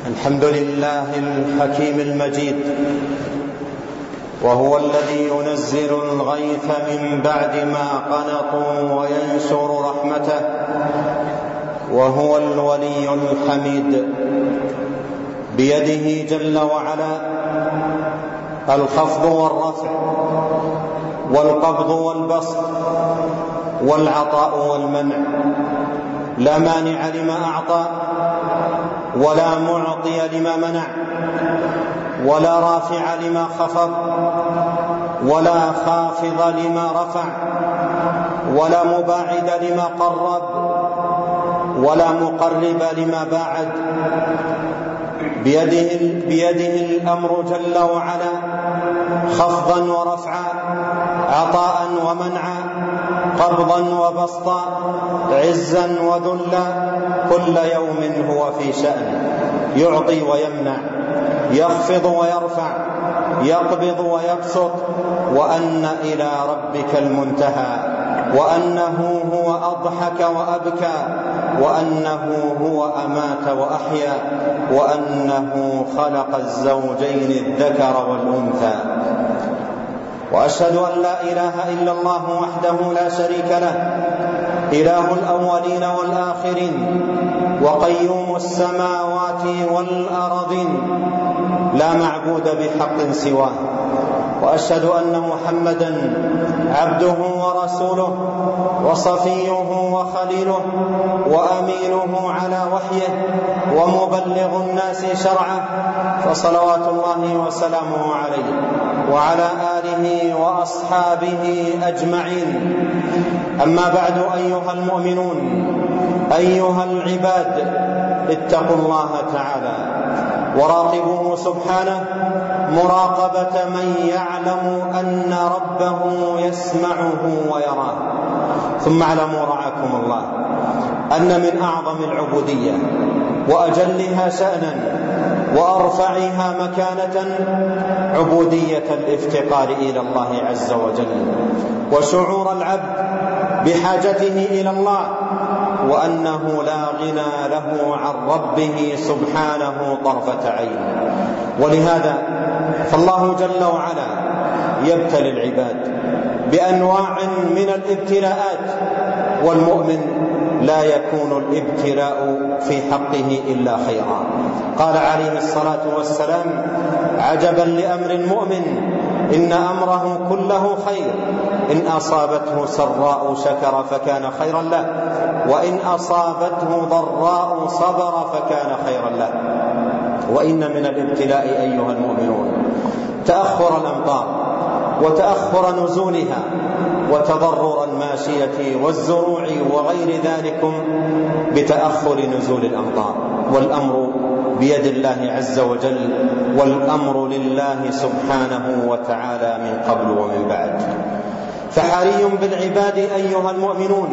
الحمد لله الحكيم المجيد، وهو الذي ينزل الغيث من بعد ما قنطوا وينشر رحمته، وهو الولي الحميد. بيده جل وعلا الخفض والرفع والقبض والبسط والعطاء والمنع، لا مانع لما أعطى ولا معطي لما منع، ولا رافع لما خفض ولا خافض لما رفع، ولا مباعد لما قرب ولا مقرب لما باعد. بيده الأمر جل وعلا، خفضا ورفعا، عطاء ومنعا، قبضا وبسطا، عزا وذلا. كل يوم هو في شأن، يعطي ويمنع، يخفض ويرفع، يقبض ويبسط. وأن إلى ربك المنتهى، وأنه هو أضحك وأبكى، وأنه هو أمات وأحيا، وأنه خلق الزوجين الذكر والأنثى. وأشهد أن لا إله إلا الله وحده لا شريك له، إله الأولين والآخرين، وقيوم السماوات والأرضين، لا معبود بحق سواه. وأشهد أن محمدا عبده ورسوله، وصفيه وخليله، وأمينه على وحيه، ومبلغ الناس شرعه، فصلوات الله وسلامه عليه وعلى آله وأصحابه أجمعين. أما بعد، أيها المؤمنون، أيها العباد، اتقوا الله تعالى وراقبوه سبحانه مراقبة من يعلم أن ربه يسمعه ويراه. ثم اعلموا رعاكم الله أن من أعظم العبودية وأجلها شأنا وأرفعها مكانة عبودية الافتقار إلى الله عز وجل، وشعور العبد بحاجته إلى الله، وأنه لا غنى له عن ربه سبحانه طرفة عين. ولهذا فالله جل وعلا يبتلي العباد بأنواع من الابتلاءات، والمؤمن لا يكون الابتلاء في حقه إلا خيرا. قال عليه الصلاة والسلام: عجبا لأمر المؤمن، إن أمره كله خير، إن أصابته سراء شكر فكان خيرا له، وإن أصابته ضراء صبر فكان خيرا له. وإن من الابتلاء أيها المؤمنون تأخر الأمطار وتأخر نزولها، وتضرر الماشية والزروع وغير ذلك بتأخر نزول الأمطار. والأمر بيد الله عز وجل، والأمر لله سبحانه وتعالى من قبل ومن بعد. فحري بالعباد أيها المؤمنون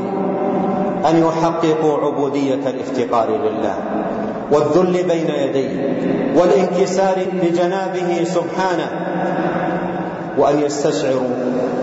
أن يحققوا عبودية الافتقار لله، والذل بين يديه، والانكسار لجنابه سبحانه، وأن يستشعروا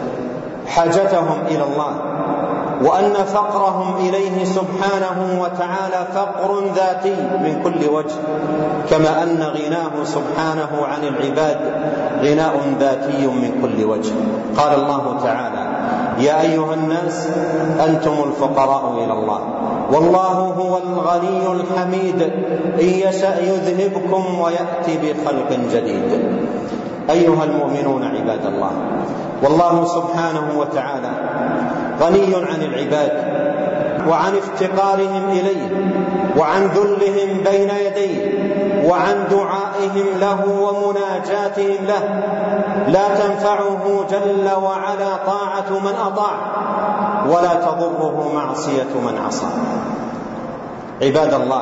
حاجتهم إلى الله، وأن فقرهم إليه سبحانه وتعالى فقر ذاتي من كل وجه، كما أن غناه سبحانه عن العباد غناء ذاتي من كل وجه. قال الله تعالى: يا أيها الناس أنتم الفقراء إلى الله والله هو الغني الحميد، إن يشأ يذهبكم ويأتي بخلق جديد. أيها المؤمنون عباد الله، والله سبحانه وتعالى غني عن العباد وعن افتقارهم إليه، وعن ذلهم بين يديه، وعن دعائهم له ومناجاتهم له. لا تنفعه جل وعلا طاعة من أطاع، ولا تضره معصية من عصى. عباد الله،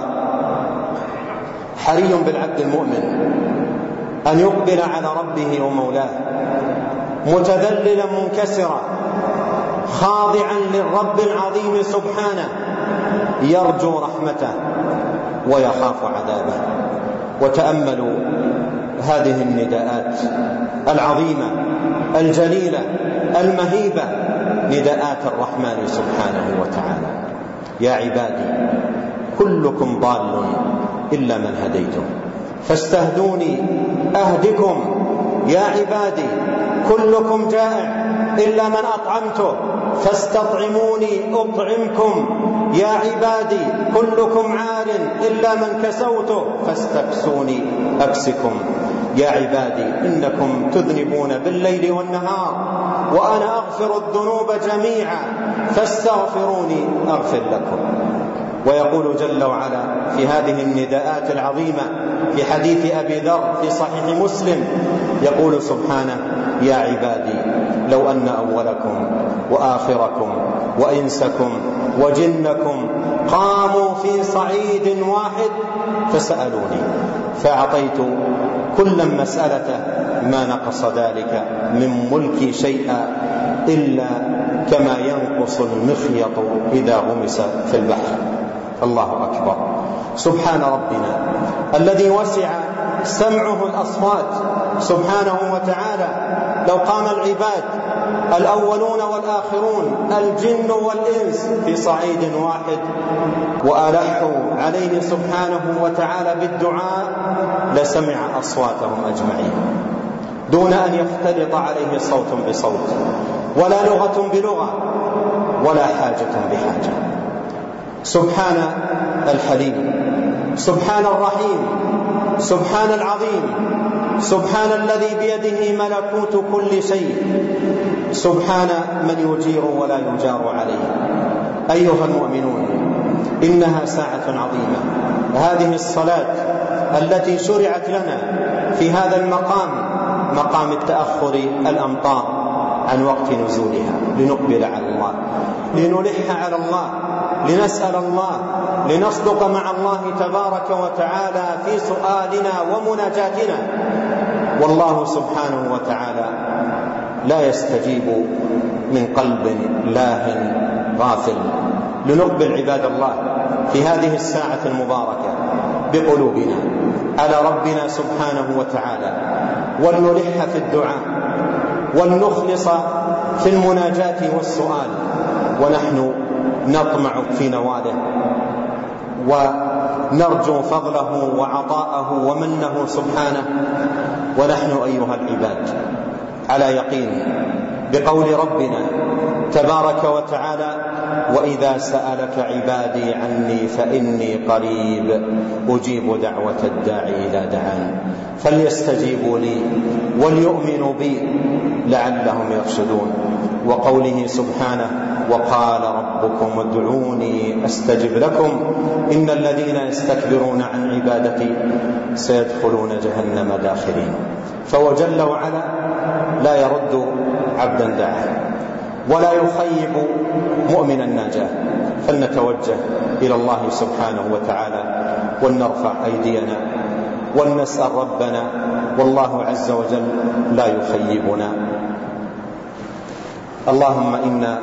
حري بالعبد المؤمن أن يقبل على ربه ومولاه متذللا منكسرا، خاضعا للرب العظيم سبحانه، يرجو رحمته ويخاف عذابه. وتأملوا هذه النداءات العظيمة الجليلة المهيبة، نداءات الرحمن سبحانه وتعالى: يا عبادي كلكم ضال إلا من هديته فاستهدوني أهدكم يا عبادي كلكم جائع إلا من أطعمته فاستطعموني أطعمكم يا عبادي كلكم عار إلا من كسوته فاستكسوني أكسكم يا عبادي إنكم تذنبون بالليل والنهار وأنا أغفر الذنوب جميعا فاستغفروني أغفر لكم. ويقول جل وعلا في هذه النداءات العظيمة في حديث أبي ذر في صحيح مسلم يقول سبحانه يا عبادي لو أن أولكم وآخركم وإنسكم وجنكم قاموا في صعيد واحد فسألوني فأعطيت كل مسألته ما نقص ذلك من ملكي شيئا إلا كما ينقص المخيط إذا غمس في البحر. الله أكبر. سبحان ربنا الذي وسع سمعه الأصوات سبحانه وتعالى. لو قام العباد الأولون والآخرون الجن والإنس في صعيد واحد وألحوا عليه سبحانه وتعالى بالدعاء لسمع أصواتهم أجمعين دون أن يختلط عليه صوت بصوت ولا لغة بلغة ولا حاجة بحاجة. سبحان الحليم سبحان الرحيم سبحان العظيم سبحان الذي بيده ملكوت كل شيء سبحان من يجير ولا يجار عليه. أيها المؤمنون إنها ساعة عظيمة. هذه الصلاة التي شرعت لنا في هذا المقام مقام التأخر الأمطار عن وقت نزولها لنقبل على الله لنلح على الله لنسأل الله لنصدق مع الله تبارك وتعالى في سؤالنا ومناجاتنا. والله سبحانه وتعالى لا يستجيب من قلب لاه غافل. لنقبل عباد الله في هذه الساعة المباركة بقلوبنا على ربنا سبحانه وتعالى ولنلح في الدعاء ولنخلص في المناجاة والسؤال ونحن نطمع في نواله ونرجو فضله وعطاءه ومنه سبحانه ونحن أيها العباد على يقين بقول ربنا تبارك وتعالى وإذا سألك عبادي عني فإني قريب أجيب دعوة الداعي إذا دعان فليستجيبوا لي وليؤمنوا بي لعلهم يرشدون. وقوله سبحانه وقال ربكم ادعوني أستجب لكم إن الذين يستكبرون عن عبادتي سيدخلون جهنم داخرين. فهو جل وعلا لا يرد عبدا دعاه ولا يخيب مؤمنا ناجاه. فلنتوجه إلى الله سبحانه وتعالى ولنرفع أيدينا ولنسأل ربنا والله عز وجل لا يخيبنا. اللهم إنا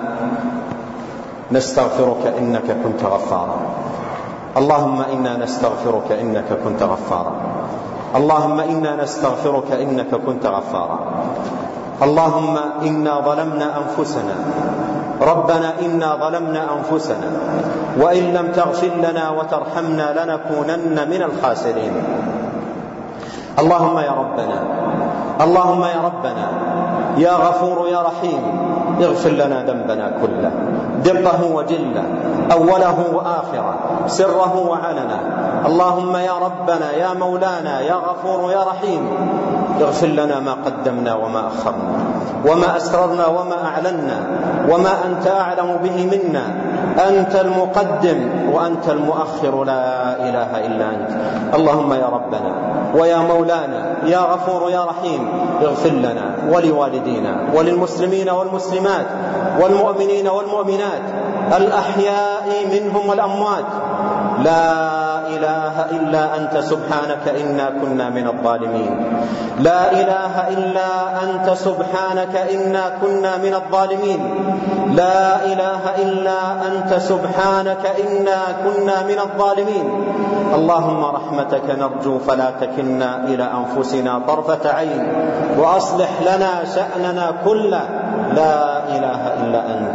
نستغفرك إنك كنت غفارا. اللهم إنا نستغفرك إنك كنت غفارا. اللهم إنا نستغفرك إنك كنت غفارا. اللهم إنا ظلمنا أنفسنا ربنا إنا ظلمنا أنفسنا وإن لم تغفر لنا وترحمنا لنكونن من الخاسرين. اللهم يا ربنا اللهم يا ربنا يا غفور يا رحيم اغفر لنا ذنبنا كله دقه وجله أوله وآخره سره وعلنه. اللهم يا ربنا يا مولانا يا غفور يا رحيم اغفر لنا ما قدمنا وما أخرنا وما أسررنا وما أعلنا وما أنت أعلم به منا. أنت المقدم وأنت المؤخر لا إله إلا أنت. اللهم يا ربنا ويا مولانا يا غفور يا رحيم اغفر لنا ولوالدينا وللمسلمين والمسلمات والمؤمنين والمؤمنات الأحياء منهم والأموات. لا إله إلا أنت سبحانك إنا كنا من الظالمين. لا إله إلا أنت سبحانك إنا كنا من الظالمين. لا إله إلا أنت سبحانك إنا كنا من الظالمين. اللهم رحمتك نرجو فلا تكلنا إلى أنفسنا طرفة عين وأصلح لنا شأننا كله. لا إله إلا أنت.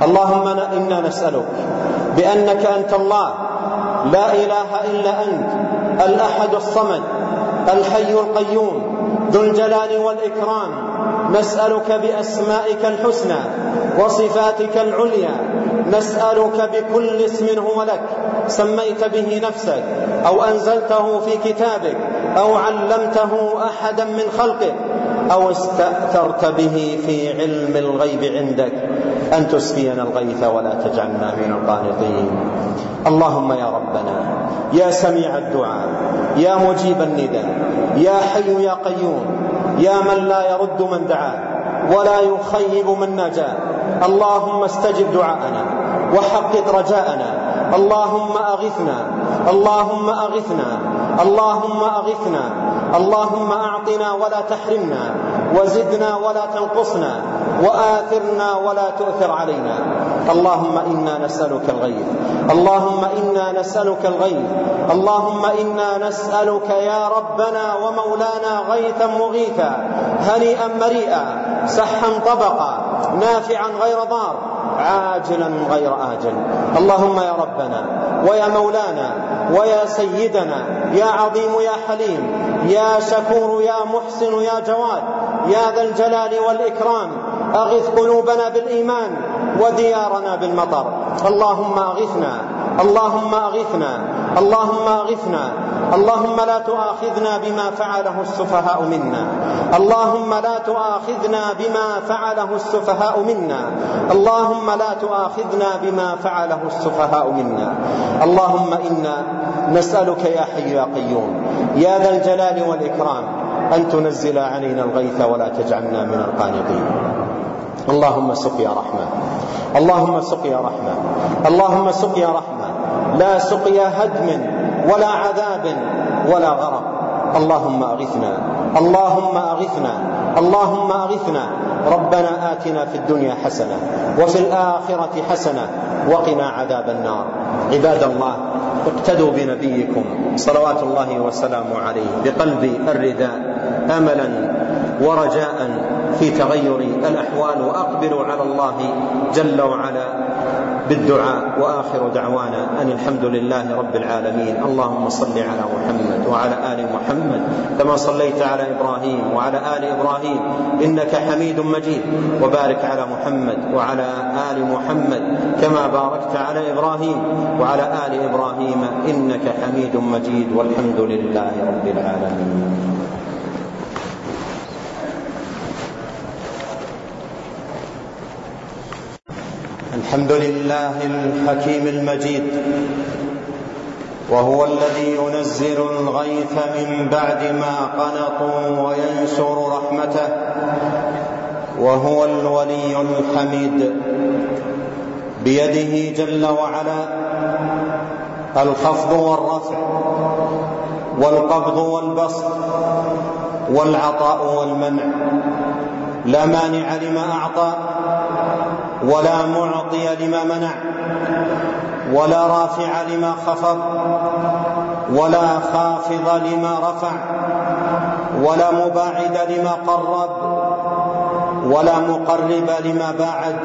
اللهم إنا نسألك بأنك أنت الله لا إله إلا أنت الأحد الصمد الحي القيوم ذو الجلال والإكرام، نسألك بأسمائك الحسنى وصفاتك العليا، نسألك بكل اسم هو لك سميت به نفسك أو أنزلته في كتابك أو علمته أحدا من خلقك أو استأثرت به في علم الغيب عندك أن تسقينا الغيث ولا تجعلنا من القانطين. اللهم يا ربنا يا سميع الدعاء يا مجيب النداء يا حي يا قيوم يا من لا يرد من دعاه ولا يخيب من ناجاه، اللهم استجب دعاءنا وحقق رجاءنا، اللهم أغثنا اللهم أغثنا اللهم أغثنا، اللهم أعطنا ولا تحرمنا، وزدنا ولا تنقصنا، وآثرنا ولا تؤثر علينا. اللهم إنا نسألك الغيث، اللهم إنا نسألك الغيث، اللهم إنا نسألك يا ربنا ومولانا غيثا مغيثا هنيئا مريئا سحا طبقا نافعا غير ضار عاجلا غير آجل. اللهم يا ربنا ويا مولانا ويا سيدنا يا عظيم يا حليم يا شكور يا محسن يا جواد يا ذا الجلال والإكرام، أغث قلوبنا بالإيمان وديارنا بالمطر. اللهم أغثنا اللهم أغثنا اللهم أغثنا، اللهم لا تؤاخذنا بما فعله السفهاء منا، اللهم لا تؤاخذنا بما فعله السفهاء منا، اللهم لا تؤاخذنا بما فعله السفهاء منا. اللهم إنا نسألك يا حي يا قيوم يا ذا الجلال والإكرام أن تنزل علينا الغيث ولا تجعلنا من القانطين. اللهم سقيا رحمة، اللهم سقيا رحمة، اللهم سقيا رحمة، لا سقيا هدم ولا عذاب ولا غرق. اللهم أغثنا اللهم أغثنا اللهم أغثنا. ربنا آتنا في الدنيا حسنة وفي الآخرة حسنة وقنا عذاب النار. عباد الله، اقتدوا بنبيكم صلوات الله وسلامه عليه بقلب الرداء أملا ورجاء في تغير الأحوال، وأقبلوا على الله جل وعلا بالدعاء. وآخر دعوانا أن الحمد لله رب العالمين. اللهم صل على محمد وعلى آل محمد كما صليت على إبراهيم وعلى آل إبراهيم إنك حميد مجيد، وبارك على محمد وعلى آل محمد كما باركت على إبراهيم وعلى آل إبراهيم إنك حميد مجيد، والحمد لله رب العالمين. الحمد لله الحكيم المجيد، وهو الذي ينزل الغيث من بعد ما قنطوا وينشر رحمته، وهو الولي الحميد. بيده جل وعلا الخفض والرفع والقبض والبسط والعطاء والمنع، لا مانع لما أعطى ولا معطي لما منع، ولا رافع لما خفض ولا خافض لما رفع، ولا مباعد لما قرب ولا مقرب لما باعد.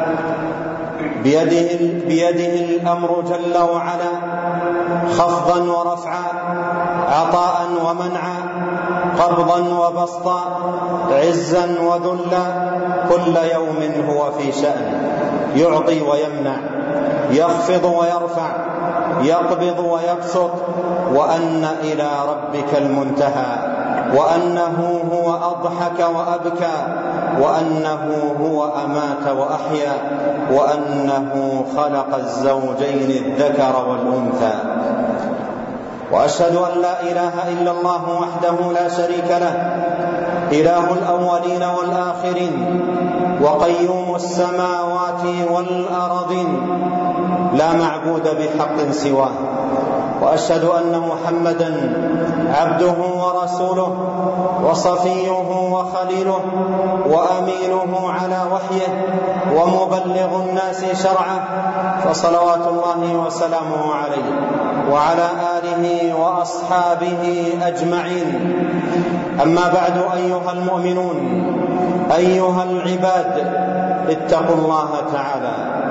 بيده الأمر جل وعلا خفضا ورفعا، عطاء ومنعا، قبضا وبسطا، عزا وذلا، كل يوم هو في شأن، يعطي ويمنع، يخفض ويرفع، يقبض ويبسط، وأن إلى ربك المنتهى، وأنه هو أضحك وأبكى، وأنه هو أمات وأحيا، وأنه خلق الزوجين الذكر والأنثى. وأشهد أن لا إله إلا الله وحده لا شريك له، إله الأولين والآخرين، وقيوم السماوات والأرضين، لا معبود بحق سواه. وأشهد أن محمدا عبده ورسوله وصفيه وخليله وأمينه على وحيه ومبلغ الناس شرعه، فصلوات الله وسلامه عليه وعلى آله وأصحابه أجمعين. أما بعد، أيها المؤمنون، أيها العباد، اتقوا الله تعالى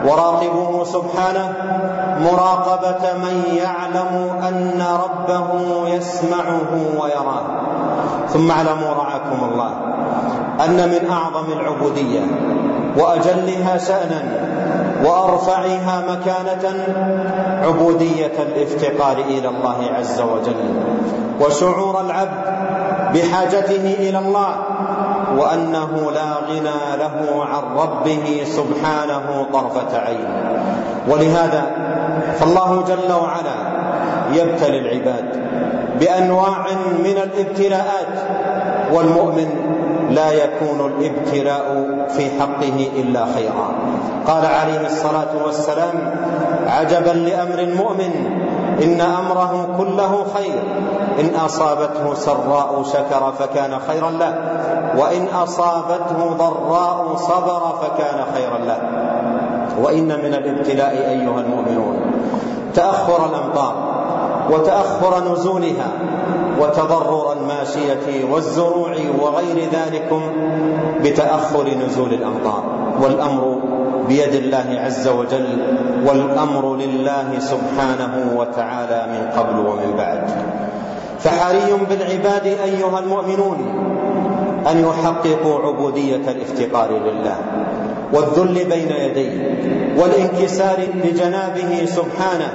وراقبوه سبحانه مراقبة من يعلم أن ربه يسمعه ويراه. ثم اعلموا رعاكم الله أن من أعظم العبودية وأجلها شأنا وأرفعها مكانة عبودية الافتقار إلى الله عز وجل، وشعور العبد بحاجته إلى الله، وأنه لا غنى له عن ربه سبحانه طرفة عين. ولهذا فالله جل وعلا يبتلي العباد بأنواع من الابتلاءات، والمؤمن لا يكون الابتلاء في حقه إلا خيرا. قال عليه الصلاة والسلام: عجبا لأمر المؤمن إن أمره كله خير، إن أصابته سراء شكر فكان خيرا له، وإن أصابته ضراء صبر فكان خيرا له. وإن من الابتلاء أيها المؤمنون تأخر الأمطار وتأخر نزولها وتضرر الماشية والزروع وغير ذلك بتأخر نزول الأمطار، والأمر بيد الله عز وجل، والأمر لله سبحانه وتعالى من قبل ومن بعد. فحري بالعباد أيها المؤمنون أن يحققوا عبودية الافتقار لله والذل بين يديه والانكسار لجنابه سبحانه،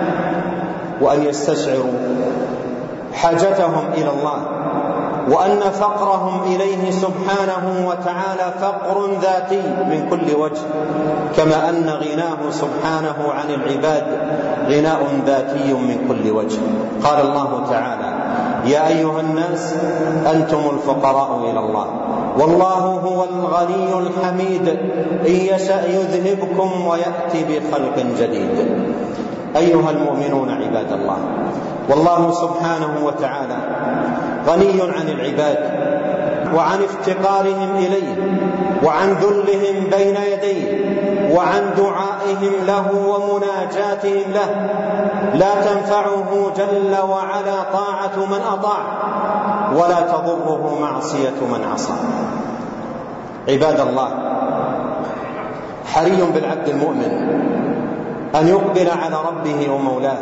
وأن يستشعروا حاجتهم إلى الله، وأن فقرهم إليه سبحانه وتعالى فقر ذاتي من كل وجه، كما أن غناه سبحانه عن العباد غناء ذاتي من كل وجه. قال الله تعالى: يا أيها الناس أنتم الفقراء إلى الله والله هو الغني الحميد إن يشأ يذهبكم ويأتي بخلق جديد. أيها المؤمنون عباد الله، والله سبحانه وتعالى غني عن العباد وعن افتقارهم إليه وعن ذلهم بين يديه وعن دعائهم له ومناجاتهم له. لا تنفعه جل وعلا طاعة من أطاع، ولا تضره معصية من عصى. عباد الله، حري بالعبد المؤمن أن يقبل على ربه ومولاه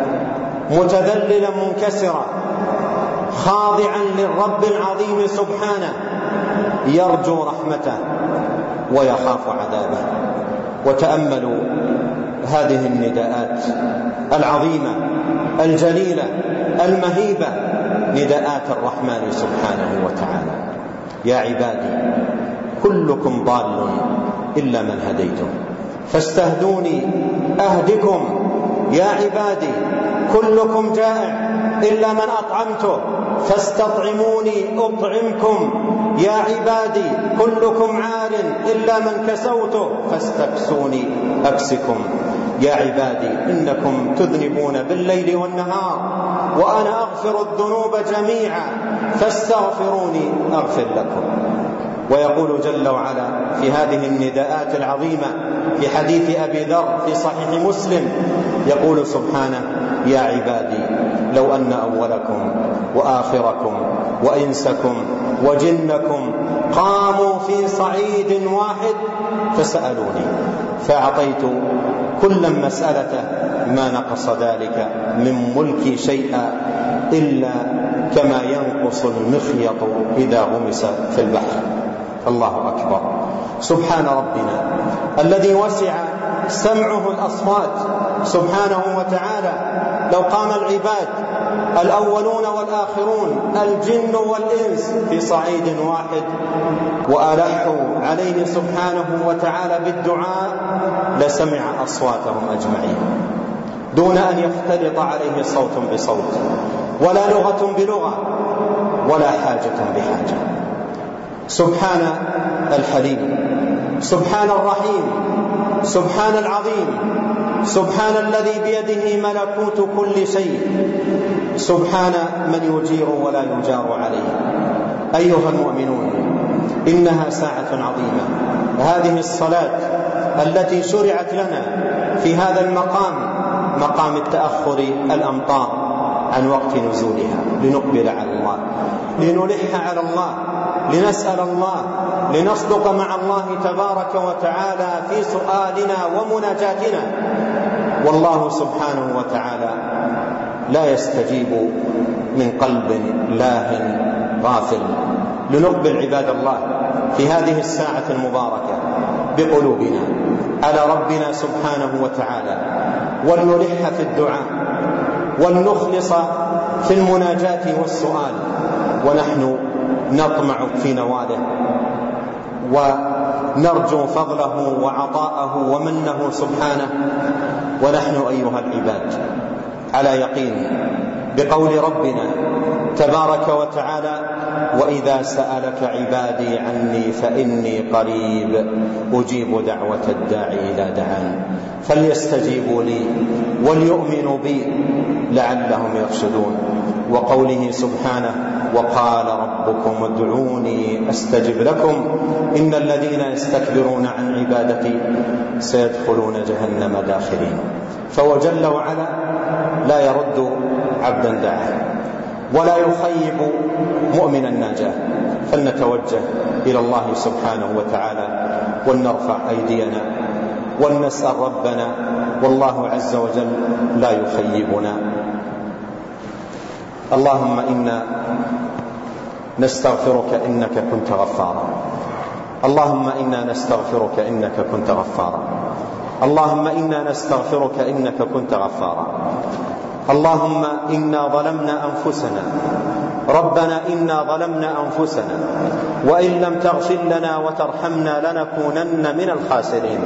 متذللا منكسرا خاضعا للرب العظيم سبحانه، يرجو رحمته ويخاف عذابه. وتأملوا هذه النداءات العظيمة الجليلة المهيبة، نداءات الرحمن سبحانه وتعالى: يا عبادي كلكم ضال إلا من هديته فاستهدوني أهدكم، يا عبادي كلكم جائع إلا من أطعمته فاستطعموني أطعمكم، يا عبادي كلكم عار إلا من كسوته فاستكسوني أكسكم، يا عبادي إنكم تذنبون بالليل والنهار وأنا أغفر الذنوب جميعا فاستغفروني أغفر لكم. ويقول جل وعلا في هذه النداءات العظيمة في حديث أبي ذر في صحيح مسلم، يقول سبحانه: يا عبادي لو أن أولكم وآخركم وإنسكم وجنكم قاموا في صعيد واحد فسألوني فأعطيت كل مسألته ما نقص ذلك من ملكي شيئا إلا كما ينقص المخيط إذا غمس في البحر. الله أكبر. سبحان ربنا الذي وسع سمعه الأصوات سبحانه وتعالى. لو قام العباد الأولون والآخرون الجن والإنس في صعيد واحد وألحوا عليه سبحانه وتعالى بالدعاء لسمع أصواتهم أجمعين دون أن يختلط عليه صوت بصوت ولا لغة بلغة ولا حاجة بحاجة. سبحان الحليم، سبحان الرحيم، سبحان العظيم، سبحان الذي بيده ملكوت كل شيء، سبحان من يجير ولا يجار عليه. أيها المؤمنون، إنها ساعة عظيمة، هذه الصلاة التي شرعت لنا في هذا المقام، مقام التأخر الأمطار، عن وقت نزولها، لنقبل على الله، لنلح على الله، لنسأل الله، لنصدق مع الله تبارك وتعالى في سؤالنا ومناجاتنا. والله سبحانه وتعالى لا يستجيب من قلب لاه غافل. لنقبل عباد الله في هذه الساعة المباركة بقلوبنا على ربنا سبحانه وتعالى، ولنلح في الدعاء، ولنخلص في المناجاة والسؤال، ونحن نطمع في نواله ونرجو فضله وعطاءه ومنه سبحانه. ونحن أيها العباد على يقين بقول ربنا تبارك وتعالى: وإذا سألك عبادي عني فإني قريب أجيب دعوة الداعي إذا دعان فليستجيبوا لي وليؤمنوا بي لعلهم يرشدون. وقوله سبحانه: وقال ربكم ادعوني أستجب لكم إن الذين يستكبرون عن عبادتي سيدخلون جهنم داخلين. فهو جل وعلا لا يرد عبدا دعاه ولا يخيب مؤمنا ناجاه. فلنتوجه إلى الله سبحانه وتعالى ولنرفع أيدينا ولنسأل ربنا، والله عز وجل لا يخيبنا. اللهم إنا نستغفرك إنك كنت غفارا. اللهم إنا نستغفرك إنك كنت غفارا. اللهم إنا نستغفرك إنك كنت غفارا. اللهم إنا ظلمنا أنفسنا، ربنا إنا ظلمنا أنفسنا وإن لم تغفر لنا وترحمنا لنكونن من الخاسرين.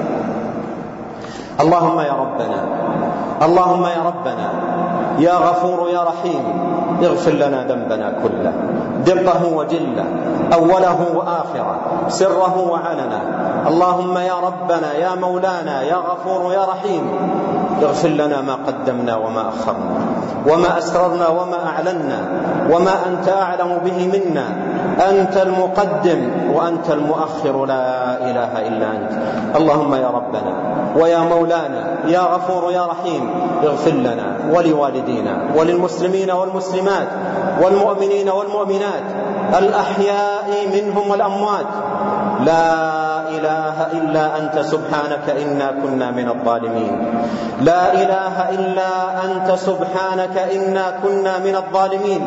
اللهم يا ربنا، اللهم يا ربنا يا غفور يا رحيم، اغفر لنا ذنبنا كله، دقه وجله، أوله وآخره، سره وعلنه. اللهم يا ربنا يا مولانا يا غفور يا رحيم، اغفر لنا ما قدمنا وما أخرنا وما أسررنا وما أعلنا وما أنت أعلم به منا. أنت المقدم وأنت المؤخر، لا إله إلا أنت. اللهم يا ربنا ويا مولانا يا غفور يا رحيم، اغفر لنا ولوالدينا وللمسلمين والمسلمات والمؤمنين والمؤمنات الأحياء منهم والأموات. لا إله إلا أنت سبحانك إنا كنا من الظالمين. لا إله إلا أنت سبحانك إنا كنا من الظالمين.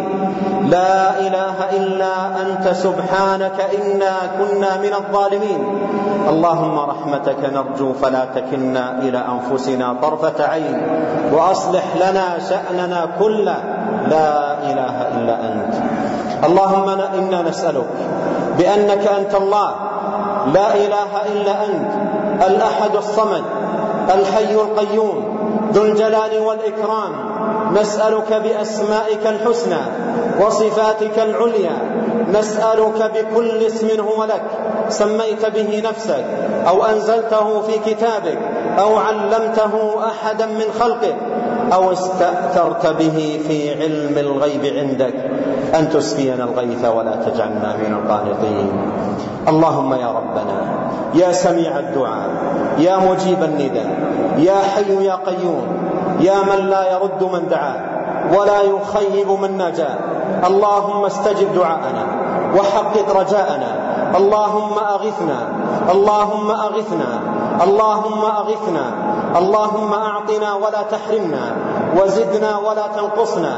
لا إله إلا أنت سبحانك إنا كنا من الظالمين. اللهم رحمتك نرجو فلا تكلنا إلى أنفسنا طرفة عين، وأصلح لنا شأننا كله. لا إله إلا أنت. اللهم إنا نسألك بأنك أنت الله لا إله إلا أنت، الأحد الصمد الحي القيوم ذو الجلال والإكرام، نسألك بأسمائك الحسنى وصفاتك العليا، نسألك بكل اسم هو لك سميت به نفسك أو أنزلته في كتابك أو علمته أحدا من خلقك أو استأثرت به في علم الغيب عندك أن تسقينا الغيث ولا تجعلنا من القانطين. اللهم يا ربنا يا سميع الدعاء يا مجيب النداء يا حي يا قيوم يا من لا يرد من دعاه ولا يخيب من ناجاه، اللهم استجب دعاءنا وحقق رجاءنا. اللهم أغثنا، اللهم أغثنا، اللهم أغثنا، اللهم أعطنا ولا تحرمنا، وزدنا ولا تنقصنا،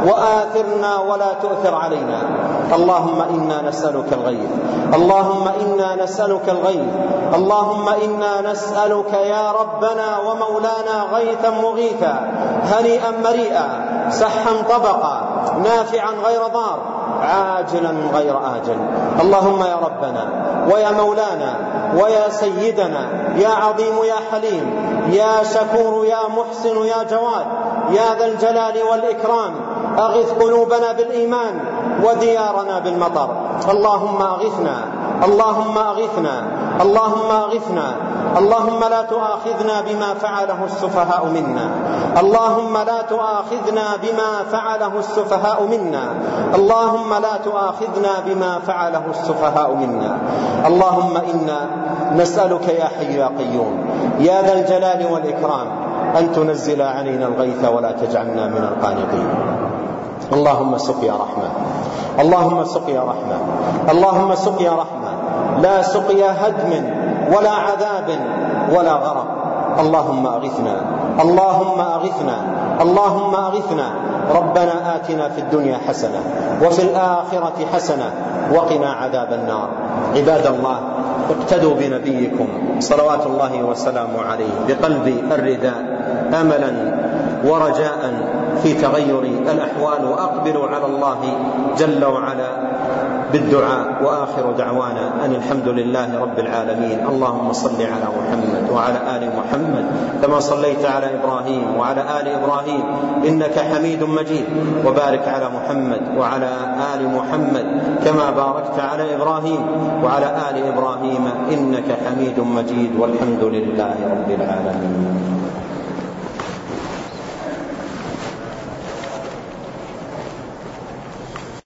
وآثرنا ولا تؤثر علينا. اللهم إنا نسألك الغيث، اللهم إنا نسألك الغيث، اللهم إنا نسألك يا ربنا ومولانا غيثا مغيثا هنيئا مريئا سحا طبقا نافعا غير ضار عاجلا غير آجل. اللهم يا ربنا ويا مولانا ويا سيدنا يا عظيم يا حليم يا شكور يا محسن يا جواد يا ذا الجلال والإكرام، أغث قلوبنا بالإيمان وديارنا بالمطر. اللهم أغثنا، اللهم أغثنا، اللهم أغثنا. اللهم لا تؤاخذنا بما فعله السفهاء منا، اللهم لا تؤاخذنا بما فعله السفهاء منا، اللهم لا تؤاخذنا بما فعله السفهاء منا. اللهم إنا نسألك يا حي يا قيوم يا ذا الجلال والإكرام أن تنزل علينا الغيث ولا تجعلنا من القانطين. اللهم سقيا رحمة، اللهم سقيا رحمة، اللهم سقيا رحمة، لا سقيا هدم ولا عذاب ولا غرق. اللهم أغثنا، اللهم أغثنا، اللهم أغثنا. ربنا آتنا في الدنيا حسنة وفي الآخرة حسنة وقنا عذاب النار. عباد الله، اقتدوا بنبيكم صلوات الله وسلامه عليه بقلب الرداء أملا ورجاء في تغير الأحوال، وأقبلوا على الله جل وعلا بالدعاء. وآخر دعوانا أن الحمد لله رب العالمين. اللهم صل على محمد وعلى آل محمد كما صليت على إبراهيم وعلى آل إبراهيم إنك حميد مجيد، وبارك على محمد وعلى آل محمد كما باركت على إبراهيم وعلى آل إبراهيم إنك حميد مجيد، والحمد لله رب العالمين.